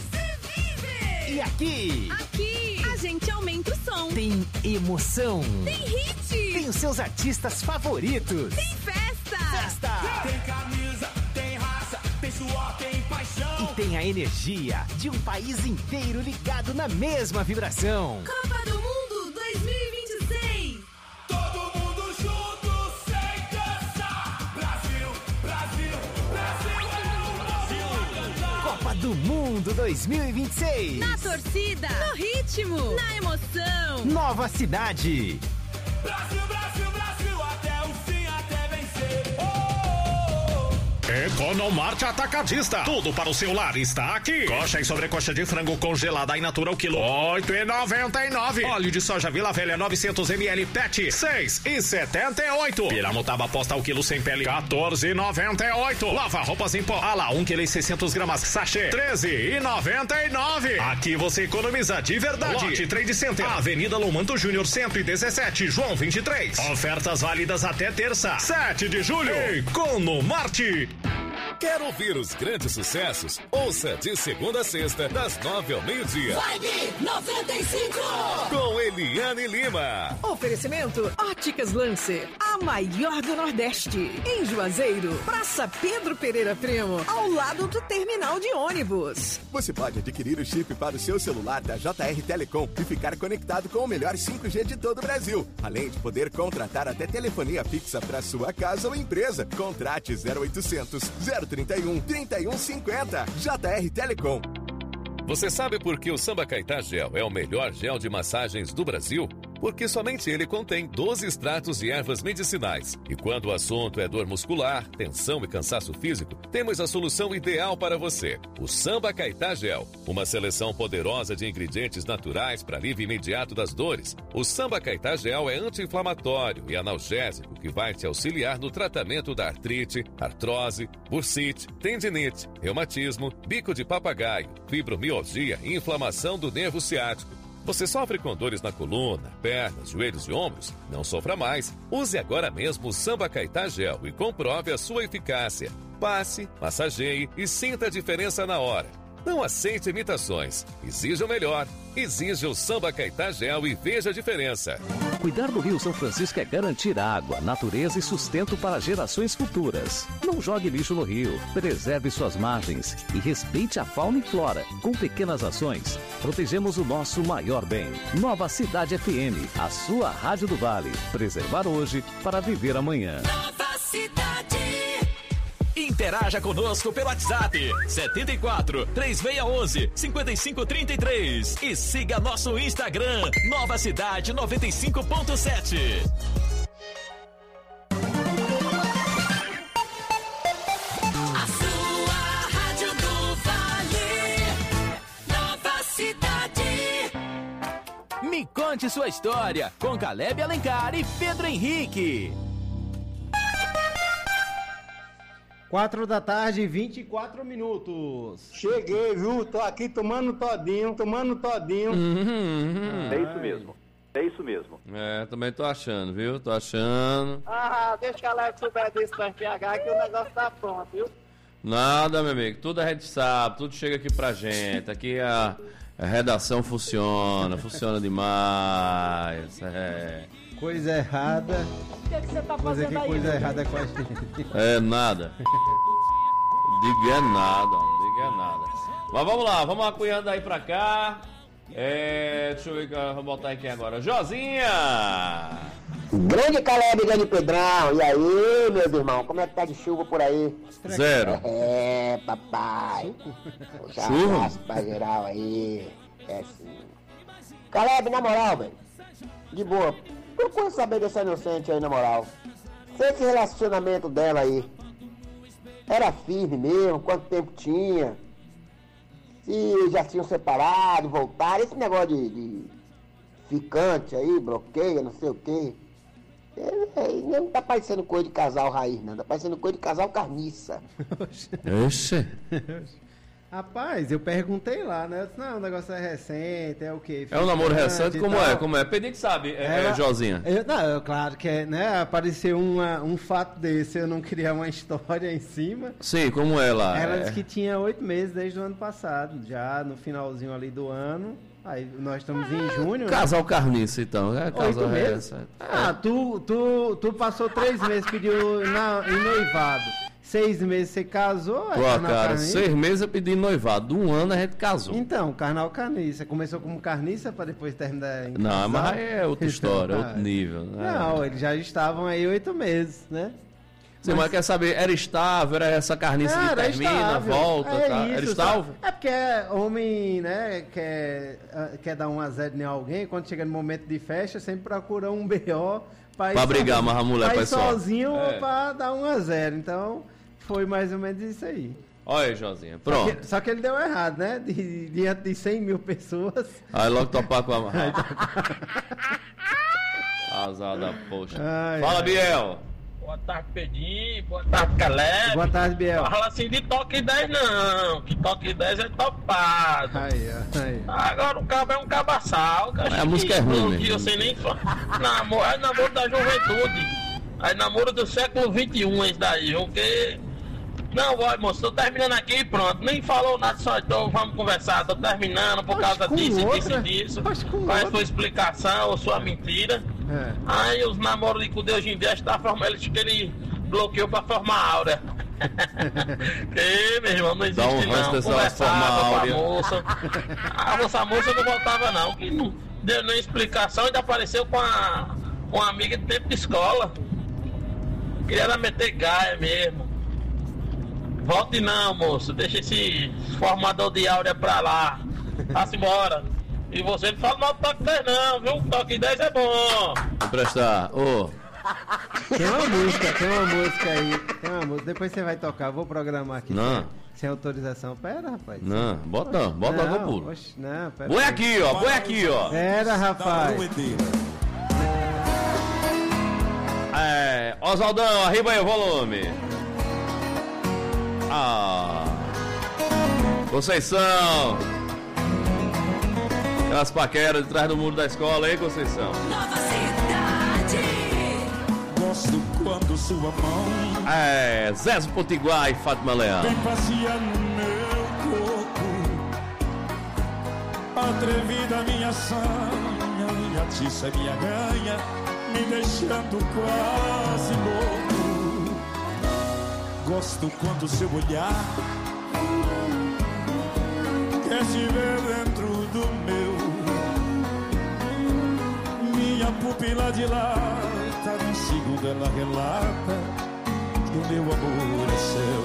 E aqui? Aqui, a gente aumenta o som. Tem emoção. Tem hit. Tem os seus artistas favoritos. Tem festa. Festa. Tem camisa, tem raça, tem suor, tem paixão. E tem a energia de um país inteiro ligado na mesma vibração. Copa do Mundo dois mil e vinte e seis. Todo mundo junto, sem cansar. Brasil, Brasil, Brasil é o Brasil a cantar. Copa do Mundo dois mil e vinte e seis. Na torcida, no ritmo, na emoção. Nova cidade. Brasil, Brasil, Brasil, até o fim, até vencer. Oh, oh, oh. Economarte Atacadista. Tudo para o seu lar está aqui. Coxa e sobrecoxa de frango congelada in natura o quilo oito e noventa e nove. Óleo de soja Vila Velha novecentos mililitros Pet seis e setenta e oito. Piramutaba posta o quilo sem pele quatorze e noventa e oito. Lava roupas em pó Ala um quilo e seiscentos gramas sachê treze e noventa e nove. Aqui você economiza de verdade. Lote Trade Center, Avenida Lomanto Júnior cento e dezessete, João vinte e três. Ofertas válidas até terça, sete de julho. Economarte. Quer ouvir os grandes sucessos? Ouça de segunda a sexta, das nove ao meio-dia. Vibe noventa e cinco. Com Eliane Lima. Oferecimento Óticas Lancer, a maior do Nordeste. Em Juazeiro, Praça Pedro Pereira Primo, ao lado do terminal de ônibus. Você pode adquirir o chip para o seu celular da J R Telecom e ficar conectado com o melhor cinco G de todo o Brasil. Além de poder contratar até telefonia fixa para sua casa ou empresa. Contrate zero oitocentos, zero trinta e um, trinta e um cinquenta. J R Telecom. Você sabe por que o Samba Caetá Gel é o melhor gel de massagens do Brasil? Porque somente ele contém doze extratos de ervas medicinais. E quando o assunto é dor muscular, tensão e cansaço físico, temos a solução ideal para você. O Samba Caetá Gel. Uma seleção poderosa de ingredientes naturais para alívio imediato das dores. O Samba Caetá Gel é anti-inflamatório e analgésico que vai te auxiliar no tratamento da artrite, artrose, bursite, tendinite, reumatismo, bico de papagaio, fibromialgia e inflamação do nervo ciático. Você sofre com dores na coluna, pernas, joelhos e ombros? Não sofra mais. Use agora mesmo o Samba Caetá Gel e comprove a sua eficácia. Passe, massageie e sinta a diferença na hora. Não aceite imitações. Exija o melhor. Exija o Samba Caetá Gel e veja a diferença. Cuidar do Rio São Francisco é garantir água, natureza e sustento para gerações futuras. Não jogue lixo no rio, preserve suas margens e respeite a fauna e flora. Com pequenas ações, protegemos o nosso maior bem. Nova Cidade F M, a sua rádio do Vale. Preservar hoje para viver amanhã. Nova Cidade. Interaja conosco pelo WhatsApp setenta e quatro, três seis um um, cinco cinco três três e siga nosso Instagram Nova Cidade noventa e cinco ponto sete. A sua rádio do Vale, Nova Cidade. Me conte sua história com Caleb Alencar e Pedro Henrique. Quatro da tarde, vinte e quatro minutos. Cheguei, viu? Tô aqui tomando todinho, tomando todinho. Uhum, é isso mesmo. É isso mesmo. É, também tô achando, viu? Tô achando. Ah, deixa que a Alex souber disso pra P H que o negócio tá pronto, viu? Nada, meu amigo. Tudo a gente sabe, tudo chega aqui pra gente. Aqui a, a redação funciona, funciona demais. É. Coisa errada. O que, é que você tá Mas fazendo é que aí? coisa errada com a gente. É nada. Diga é nada, diga é nada. Mas vamos lá, vamos acunhando aí pra cá. É, deixa eu ver, vou botar aqui agora. Josinha! Grande Caleb, grande Pedrão. E aí, meus irmãos, como é que tá de chuva por aí? Zero. É, papai. Puxa, um Chuva? abraço pra geral aí. É sim. Caleb, na moral, velho. De boa. Procura saber dessa inocente aí, na moral. Se esse relacionamento dela aí era firme mesmo, quanto tempo tinha, se já tinham separado, voltaram, esse negócio de, de ficante aí, bloqueia, não sei o quê. É, é, não tá parecendo coisa de casal raiz, não. Tá parecendo coisa de casal carniça. Oxe. Rapaz, eu perguntei lá, né? Eu disse, não, o negócio é recente, é o quê? É um namoro Ficante recente? e Como tal. é? Como é? Pedro que sabe, é, Ela- é Josinha. Eu, não, eu, claro que é, né? Apareceu uma, um fato desse, eu não criar uma história em cima. Sim, como é lá? Ela É. disse que tinha oito meses desde o ano passado, já no finalzinho ali do ano. Aí nós estamos em junho. Casal carniça, então. É Oito casal meses? recente. Ah, tu, tu, tu passou três meses, pediu na, em noivado. Seis meses você casou. aí Pô, carnal cara, carniça. seis meses eu pedi noivado. Um ano a gente casou. Então, carnal carniça. Começou como carniça para depois terminar em Não, casal. mas aí é outra história, Então, outro nível. Né? Não, eles já estavam aí oito meses, né? Sim, mas quer saber, era estável, era essa carniça que Era termina, estável. volta, É tá? isso, Era estável? É porque homem, né, quer, ah, quer dar um azar em alguém, quando chega no momento de festa, sempre procura um B O pra, ir Pra brigar, sozinho, mas a mulher pra ir faz só. sozinho É. ou pra dar um a zero. Então, foi mais ou menos isso aí. Olha aí, Josinha, Só pronto. que, só que ele deu errado, né? De- Diante de cem mil pessoas. Aí logo topar com a... Azar da poxa. Ai, Fala, ai. Biel. Boa tarde, Pedinho. Boa tarde, Caleb. Boa tarde, Biel. Fala assim de toque dez não, que toque dez é topado. Aí, aí. Agora o cabo é um cabaçal. Mas a música é ruim, Que mesmo. eu sei nem falar. Namoro, é namoro da juventude. É namoro do século vinte e um esse daí, viu? Porque... Não, vai, moço, tô terminando aqui e pronto. Nem falou nada, só então vamos conversar. Tô terminando por causa com disso, outra? disso, disso. com Qual é a outra? sua explicação ou sua mentira? É. Aí os namoros de hoje em dia está formando, ele, que ele bloqueou pra formar áurea. Que, meu irmão, não existe Dá um ranço não. dessa Conversava formar com a áurea. moça. A moça, a moça não voltava não, que não deu nem explicação, ainda apareceu com a, com uma amiga de tempo de escola. Queria ela meter gaia mesmo. Volte não, moço, deixa esse formador de áurea pra lá. Vá-se embora. E você não fala mal do toque dez não, viu? Toque dez é bom. Vou prestar. Ô, Tem uma música, tem uma música aí. Tem uma música. Depois você vai tocar. Vou programar aqui. Não. Sem, sem autorização. Pera, rapaz. não, bota não, bota logo eu pulo. Oxe, não, pera. Põe aqui, ó, põe aqui, ó. Pera, rapaz. É, Oswaldão, arriba aí o volume. Ah, Conceição. Aquelas paqueras de trás do muro da escola aí, Conceição. Nova cidade. Gosto quando sua mão É, Zé Potiguar e Fátima Leão. vem passear no meu corpo. Atrevida minha sanha e atiça minha ganha, me deixando quase louco. Gosto quando seu olhar quer se ver dentro do meu. Minha pupila dilata, num segundo ela relata que o meu amor é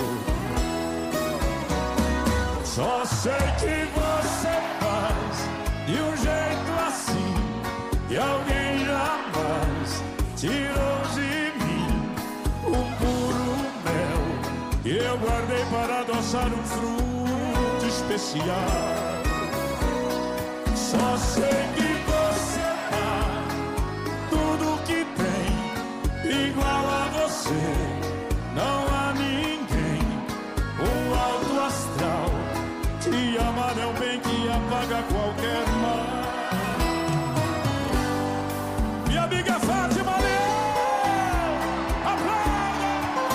seu. Só sei que você faz de um jeito assim que alguém jamais tirou de mim um puro mel que eu guardei para adoçar um fruto especial. Só sei que você dá tudo que tem igual a você. Não há ninguém, um alto astral. Te amar é o bem que apaga qualquer mal. Minha amiga Fátima Leão, aplauda!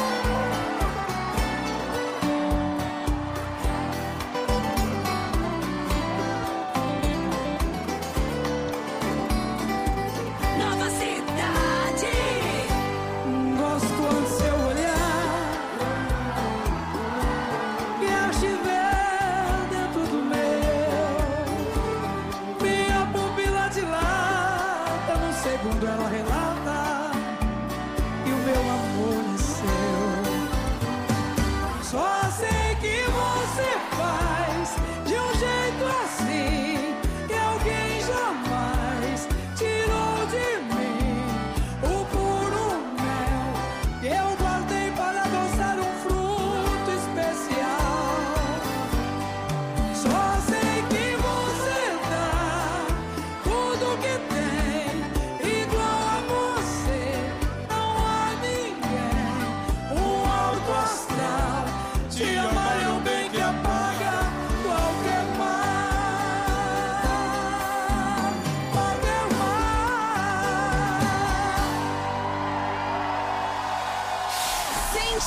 Nova cidade. Gosto do seu olhar, quer te ver dentro do meu.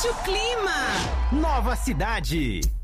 Sente o clima. Nova Cidade.